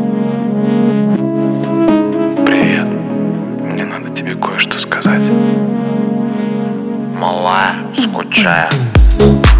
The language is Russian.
Привет. Мне надо тебе кое-что сказать. Малая, скучаю.